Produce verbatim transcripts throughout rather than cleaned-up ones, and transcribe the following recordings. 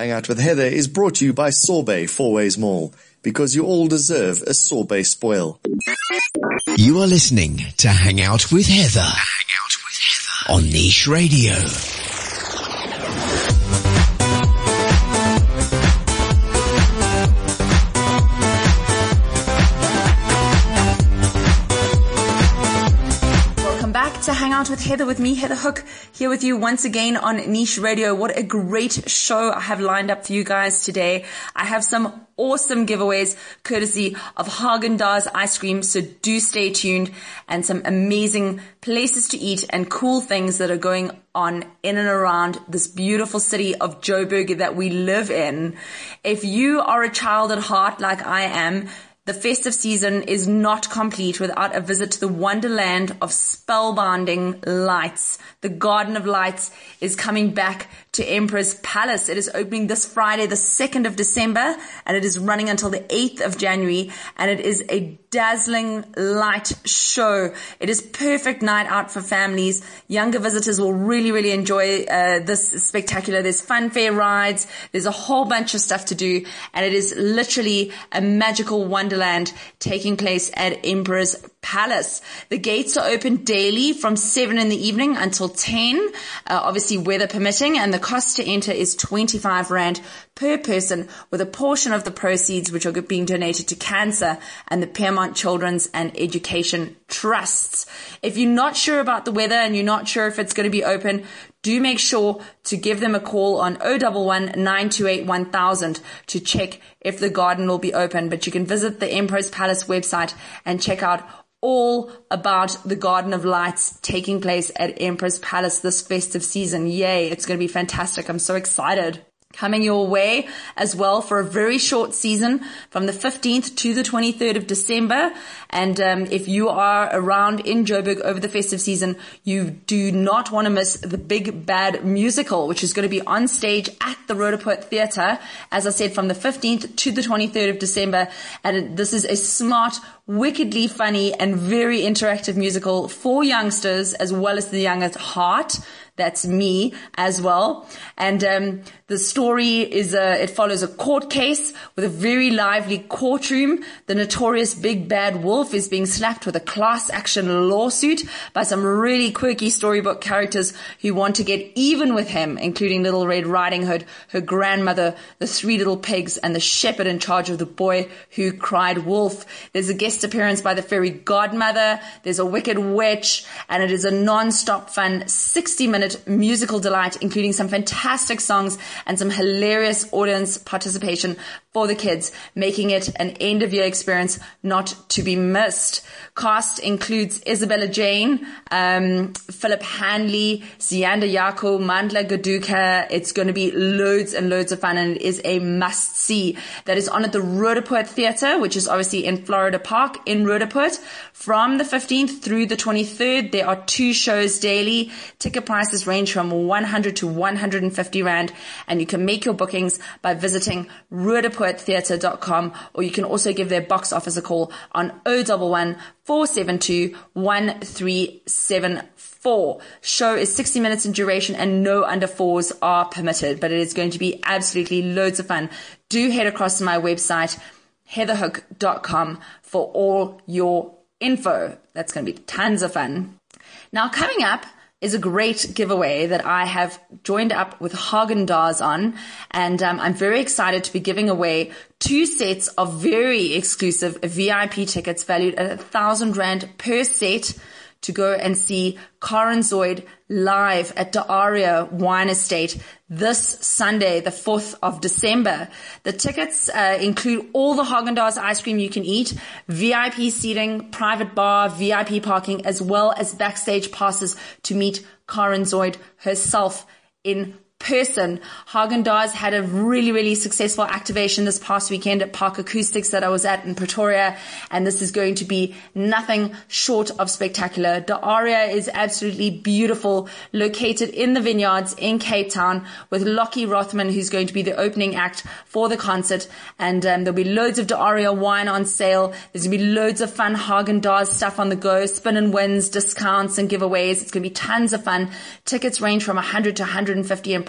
Hang Out with Heather is brought to you by Sorbet Four Ways Mall, because you all deserve a sorbet spoil. You are listening to Hang Out with Heather, Hang Out with Heather on Niche Radio. To Hang Out with Heather, with me, Heather Hook, here with you once again on Niche Radio. What a great show I have lined up for you guys today. I have some awesome giveaways courtesy of Häagen-Dazs ice cream, so do stay tuned, and some amazing places to eat and cool things that are going on in and around this beautiful city of Joburg that we live in. If you are a child at heart like I am, the festive season is not complete without a visit to the wonderland of spellbinding lights. The Garden of Lights is coming back to Emperor's Palace. It is opening this Friday, the second of December, and it is running until the eighth of January, and it is a dazzling light show. It is perfect night out for families. Younger visitors will really, really enjoy uh, this spectacular. There's funfair rides. There's a whole bunch of stuff to do, and it is literally a magical wonderland taking place at Emperor's Palace. The gates are open daily from seven in the evening until ten, uh, obviously weather permitting, and the cost to enter is twenty-five rand per person, with a portion of the proceeds which are being donated to cancer and the Piermont Children's and Education Trusts. If you're not sure about the weather and you're not sure if it's going to be open, do make sure to give them a call on zero one one, nine two eight, one thousand to check if the garden will be open. But you can visit the Emperor's Palace website and check out all about the Garden of Lights taking place at Emperor's Palace this festive season. Yay, it's going to be fantastic. I'm so excited. Coming your way as well for a very short season from the fifteenth to the twenty-third of December. And um, if you are around in Joburg over the festive season, you do not want to miss the Big Bad Musical, which is going to be on stage at the Roodepoort Theatre, as I said, from the fifteenth to the twenty-third of December. And this is a smart, wickedly funny and very interactive musical for youngsters as well as the young at heart. That's me as well. And um, the story is, a, it follows a court case with a very lively courtroom. The notorious Big Bad Wolf is being slapped with a class action lawsuit by some really quirky storybook characters who want to get even with him, including Little Red Riding Hood, her grandmother, the three little pigs, and the shepherd in charge of the boy who cried wolf. There's a guest appearance by the fairy godmother. There's a wicked witch, and it is a non-stop fun sixty minute musical delight, including some fantastic songs and some hilarious audience participation for the kids, making it an end of year experience not to be missed. Cast includes Isabella Jane, um, Philip Hanley, Zianda Yako, Mandla Gaduka. It's going to be loads and loads of fun, and it is a must see. That is on at the Roodepoort Theatre, which is obviously in Florida Park in Roodepoort, from the fifteenth through the twenty-third. There are two shows daily. Ticket prices range from one hundred to one hundred fifty rand, and you can make your bookings by visiting roodepoort theatre dot com, or you can also give their box office a call on zero one one, four seven two, one three seven four. Show is sixty minutes in duration and no under fours are permitted, but it is going to be absolutely loads of fun. Do head across to my website, heather hook dot com, for all your info. That's going to be tons of fun. Now, coming up is a great giveaway that I have joined up with Häagen-Dazs on, and um, I'm very excited to be giving away two sets of very exclusive V I P tickets valued at a thousand rand per set to go and see Karen Zoid live at the Aria Wine Estate this Sunday, the fourth of December. The tickets uh, include all the Häagen-Dazs ice cream you can eat, V I P seating, private bar, V I P parking, as well as backstage passes to meet Karen Zoid herself in person. Häagen-Dazs had a really, really successful activation this past weekend at Park Acoustics that I was at in Pretoria, and this is going to be nothing short of spectacular. The Aria is absolutely beautiful, located in the vineyards in Cape Town, with Lockie Rothman, who's going to be the opening act for the concert, and um, there'll be loads of the Aria wine on sale. There's going to be loads of fun Häagen-Dazs stuff on the go, spin and wins, discounts and giveaways. It's going to be tons of fun. Tickets range from one hundred to one hundred fifty, and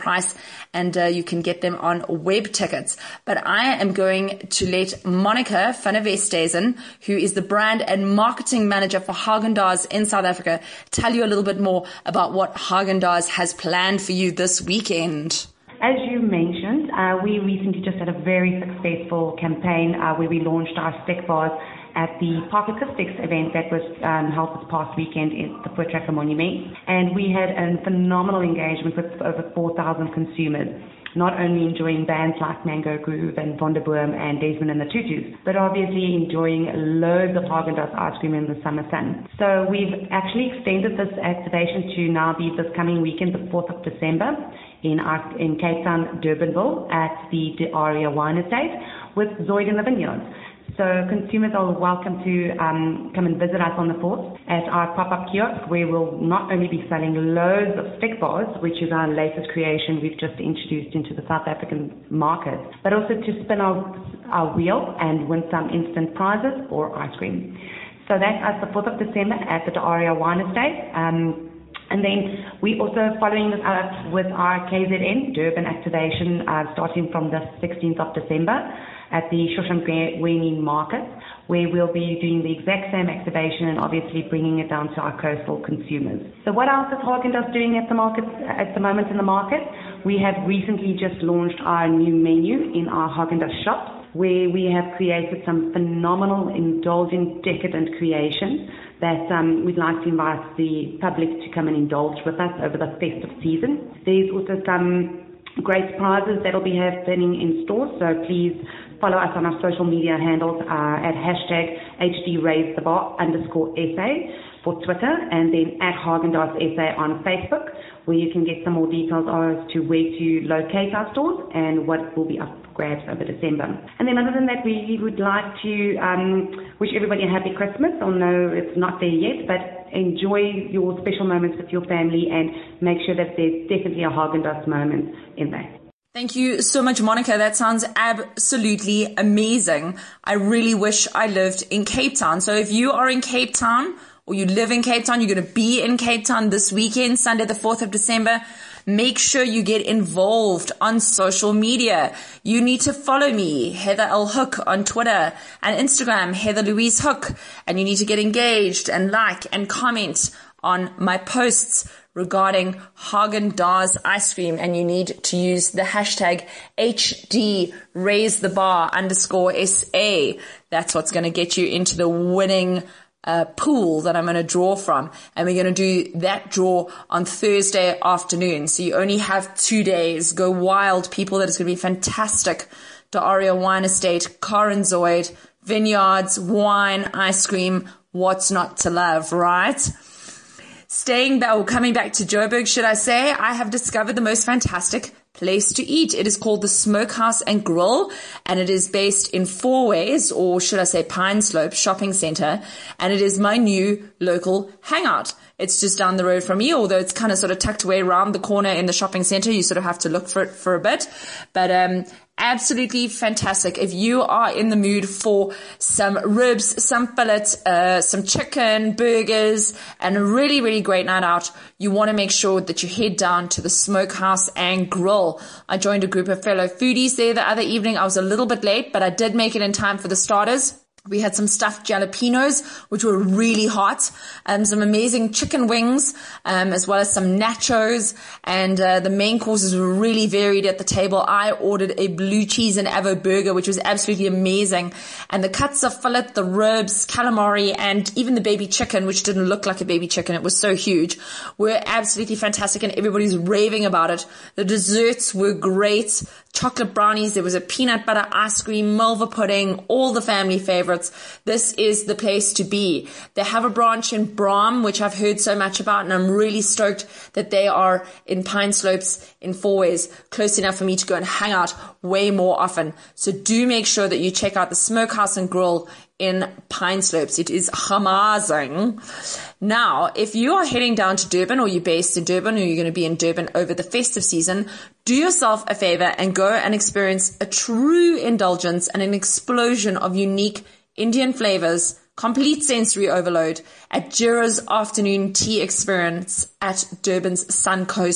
price, and uh, you can get them on web tickets. But I am going to let Monica van der Westhuizen, who is the brand and marketing manager for Häagen-Dazs in South Africa, tell you a little bit more about what Häagen-Dazs has planned for you this weekend. As you mentioned, uh, we recently just had a very successful campaign uh, where we launched our stick bars at the Park Acoustics event that was um, held this past weekend at the Foot Tracker Monument. And we had a phenomenal engagement with over four thousand consumers, not only enjoying bands like Mango Groove and Von der Boom and Desmond and the Tutus, but obviously enjoying loads of Häagen-Dazs ice cream in the summer sun. So we've actually extended this activation to now be this coming weekend, the fourth of December, in our, in Cape Town, Durbanville, at the De Aria Wine Estate with Zoid in the Vineyards. So consumers are welcome to um, come and visit us on the fourth at our pop-up kiosk, where we'll not only be selling loads of stick bars, which is our latest creation we've just introduced into the South African market, but also to spin our, our wheel and win some instant prizes or ice cream. So that's us the fourth of December at the De Aria Wine Estate. Um, And then we also following this up with our K Z N Durban activation uh, starting from the sixteenth of December at the Shoshankweni Market, where we'll be doing the exact same activation and obviously bringing it down to our coastal consumers. So what else is Häagen-Dazs doing at the market at the moment in the market? We have recently just launched our new menu in our Häagen-Dazs shops, where we have created some phenomenal, indulgent, decadent creations that um, we'd like to invite the public to come and indulge with us over the festive season. There's also some great prizes that'll be happening in store, so please follow us on our social media handles uh, at hashtag H D Raise the Bar underscore S A for Twitter, and then at Häagen-Dazs S A on Facebook, where you can get some more details as to where to locate our stores and what will be up for grabs over December. And then other than that, we would like to um, wish everybody a happy Christmas, although it's not there yet, but enjoy your special moments with your family and make sure that there's definitely a Häagen-Dazs moment in there. Thank you so much, Monica. That sounds absolutely amazing. I really wish I lived in Cape Town. So if you are in Cape Town, or you live in Cape Town, you're going to be in Cape Town this weekend, Sunday the fourth of December, make sure you get involved on social media. You need to follow me, Heather L. Hook, on Twitter and Instagram, Heather Louise Hook, and you need to get engaged and like and comment on my posts regarding Häagen-Dazs ice cream, and you need to use the hashtag H D Raise the Bar underscore S A. That's what's going to get you into the winning Uh, pool that I'm going to draw from, and we're going to do that draw on Thursday afternoon. So you only have two days. Go wild, people. That is going to be fantastic. De Aria Wine Estate, Karen Zoid, vineyards, wine, ice cream. What's not to love, right? Staying back, or coming back to Joburg, should I say, I have discovered the most fantastic place to eat. It is called the Smokehouse and Grill, and it is based in Fourways, or should I say Pine Slope Shopping Center, and it is my new local hangout. It's just down the road from me, although it's kind of sort of tucked away around the corner in the shopping center. You sort of have to look for it for a bit, but um absolutely fantastic. If you are in the mood for some ribs, some fillet, uh, some chicken, burgers, and a really, really great night out, you want to make sure that you head down to the Smokehouse and Grill. I joined a group of fellow foodies there the other evening. I was a little bit late, but I did make it in time for the starters. We had some stuffed jalapenos, which were really hot, um, some amazing chicken wings, um, as well as some nachos, and uh, the main courses were really varied at the table. I ordered a blue cheese and avo burger, which was absolutely amazing, and the cuts of fillet, the ribs, calamari, and even the baby chicken, which didn't look like a baby chicken, it was so huge, were absolutely fantastic, and everybody's raving about it. The desserts were great. Chocolate brownies, there was a peanut butter ice cream, Mulva pudding, all the family favorites. This is the place to be. They have a branch in Braam, which I've heard so much about, and I'm really stoked that they are in Pine Slopes in Fourways, close enough for me to go and hang out way more often. So do make sure that you check out the Smokehouse and Grill in Pine Slopes. It is amazing. Now, if you are heading down to Durban, or you're based in Durban, or you're going to be in Durban over the festive season, do yourself a favor and go and experience a true indulgence and an explosion of unique Indian flavors, complete sensory overload at Jira's Afternoon Tea Experience at Durban's Suncoast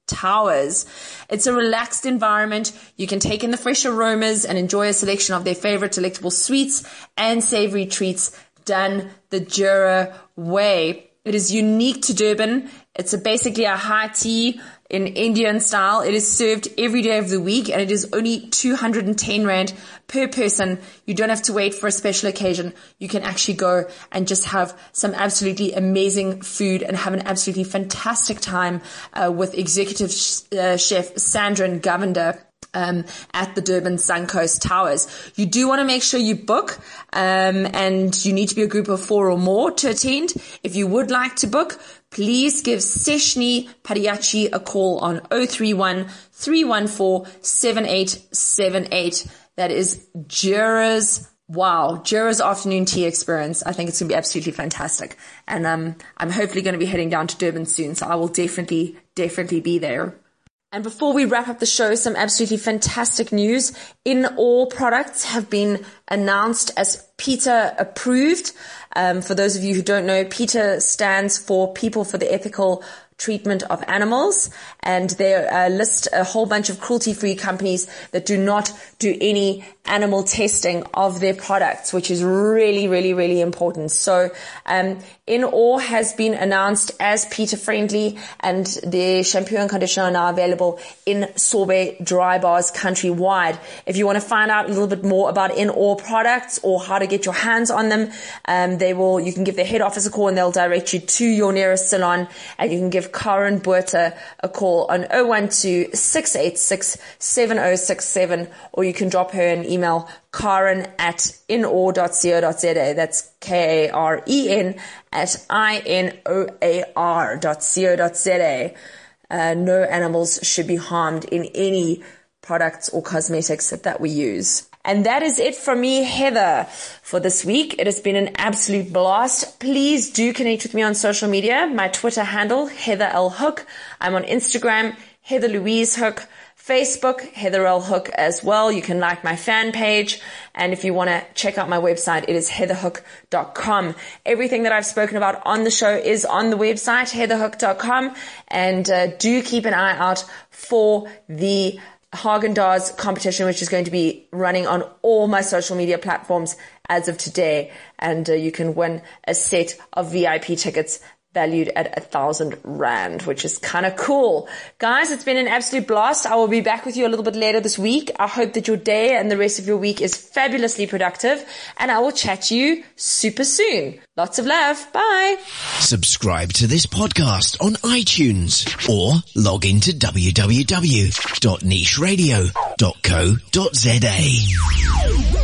Towers. It's a relaxed environment. You can take in the fresh aromas and enjoy a selection of their favorite delectable sweets and savory treats done the Jura way. It is unique to Durban. It's a basically a high tea in Indian style. It is served every day of the week and it is only two hundred ten rand per person. You don't have to wait for a special occasion. You can actually go and just have some absolutely amazing food and have an absolutely fantastic time uh, with executive sh- uh, chef Sandrine Govender. Um, at the Durban Suncoast Towers. You do want to make sure you book, um, and you need to be a group of four or more to attend. If you would like to book, please give Seshni Padiachi a call on zero three one, three one four, seven eight seven eight. That is Jura's, wow, Jura's afternoon tea experience. I think it's going to be absolutely fantastic. And um, I'm hopefully going to be heading down to Durban soon, so I will definitely, definitely be there. And before we wrap up the show, some absolutely fantastic news. In All products have been announced as PETA approved. Um, for those of you who don't know, PETA stands for People for the Ethical Treatment of Animals, and they uh, list a whole bunch of cruelty-free companies that do not do any animal testing of their products, which is really, really, really important. So um, In All has been announced as PETA friendly, and their shampoo and conditioner are now available in sorbet dry bars countrywide. If you want to find out a little bit more about In All products or how to get your hands on them, um, they will. You can give their head office a call and they'll direct you to your nearest salon, and you can give Karen Buerta a call on zero one two, six eight six, seven zero six seven, or you can drop her an email, Karen at inor dot co dot za. That's K A R E N at I N O A R dot co dot za. Uh, no animals should be harmed in any products or cosmetics that we use. And that is it from me, Heather, for this week. It has been an absolute blast. Please do connect with me on social media. My Twitter handle, Heather L. Hook. I'm on Instagram, Heather Louise Hook. Facebook, Heather L. Hook as well. You can like my fan page. And if you want to check out my website, it is heather hook dot com. Everything that I've spoken about on the show is on the website, heather hook dot com. And uh, do keep an eye out for the Haagen-Dazs competition, which is going to be running on all my social media platforms as of today. And uh, you can win a set of V I P tickets valued at a thousand rand, which is kind of cool. Guys, it's been an absolute blast. I will be back with you a little bit later this week. I hope that your day and the rest of your week is fabulously productive, and I will chat to you super soon. Lots of love. Bye. Subscribe to this podcast on iTunes or log into w w w dot niche radio dot co dot za.